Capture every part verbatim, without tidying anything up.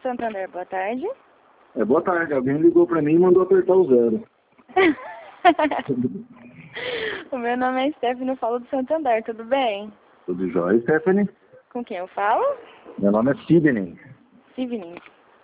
Santander, boa tarde. É, boa tarde. Alguém ligou pra mim e mandou apertar o zero. O meu nome é Stephanie, eu falo do Santander, tudo bem? Tudo jóia, Stephanie? Com quem eu falo? Meu nome é Sidney. Sidney.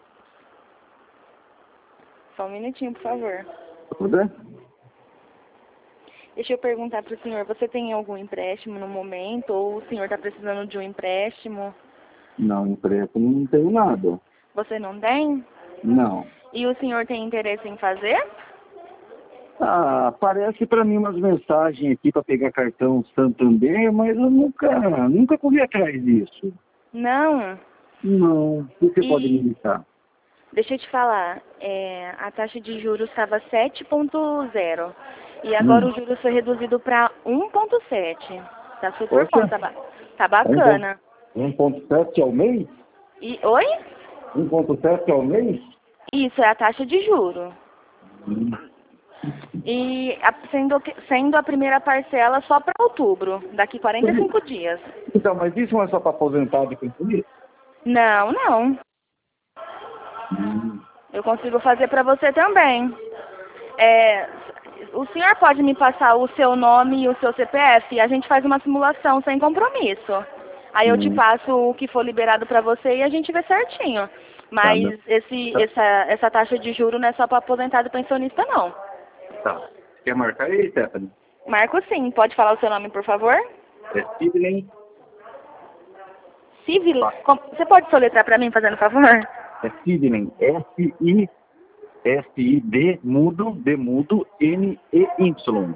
Só um minutinho, por favor. Tudo bem? Deixa eu perguntar para o senhor, você tem algum empréstimo no momento? Ou o senhor está precisando de um empréstimo? Não, empréstimo não tenho nada. Você não tem? Não. E o senhor tem interesse em fazer? Ah, aparece pra mim umas mensagens aqui pra pegar cartão Santander, mas eu nunca, nunca corri atrás disso. Não. Não. O que você E... pode me indicar? Deixa eu te falar, é, a taxa de juros estava sete ponto zero e agora Hum. o juros foi reduzido para um ponto sete. Tá super Poxa. bom, tá, ba tá bacana. um ponto sete ao mês? E, oi? um ponto sete ao mês? Isso, é a taxa de juro. Hum. E a, sendo, que- sendo a primeira parcela só para outubro, daqui quarenta e cinco dias. Então, mas isso não é só para aposentado e pensionista? Não, não. Hum. Eu consigo fazer para você também. É, o senhor pode me passar o seu nome e o seu C P F e a gente faz uma simulação sem compromisso. Aí eu te Hum. passo o que for liberado para você e a gente vê certinho. Tá, Mas meu. esse, Tá. essa, essa taxa de juro não é só para aposentado e pensionista, não. Tá. Quer marcar aí, Stephanie? Marco sim. Pode falar o seu nome, por favor? É Sidney. Civil. Tá. Com- Você pode soletrar para mim, fazendo favor? É Sidney. S I S I D, mudo, D mudo, N E Y.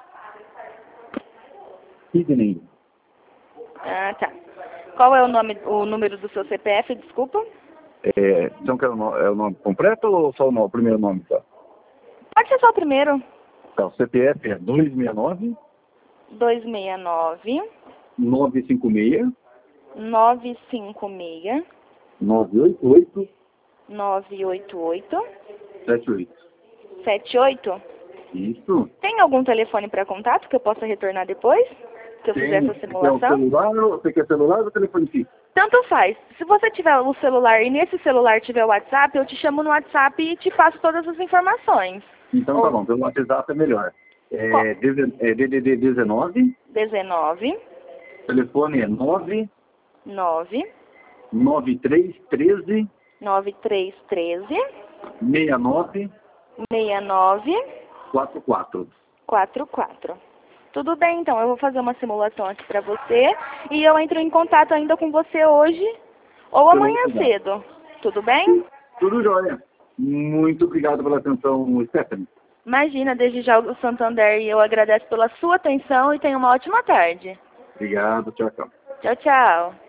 Sidney. Ah, tá. Qual é o nome, o número do seu C P F, desculpa? É, então quer o, no, é o nome completo ou só o, nome, o primeiro nome? Tá? Pode ser só o primeiro. Tá, o C P F é dois seis nove, dois seis nove, nove cinco seis, nove cinco seis, nove oito oito, nove oito oito, sete oito. sete oito. Isso. Tem algum telefone para contato que eu possa retornar depois? Que eu fizer Tem, essa quer o simulação? celular, ou- você quer celular ou telefone fixo? Tanto faz. Se você tiver o celular e nesse celular tiver o WhatsApp, eu te chamo no WhatsApp e te passo todas as informações. Então Ou- tá bom, pelo WhatsApp é melhor. Qual? É, deze- é D D D dezenove, dezenove, telefone é nove nove, nove três um três, nove três um três, seis nove seis nove, quatro quatro. quatro quatro. Tudo bem, então. Eu vou fazer uma simulação aqui para você e eu entro em contato ainda com você hoje ou amanhã cedo. Tudo bem? Tudo jóia. Muito obrigado pela atenção, Stephanie. Imagina, desde já o Santander, e eu agradeço pela sua atenção e tenha uma ótima tarde. Obrigado, tchau, tchau. Tchau, tchau.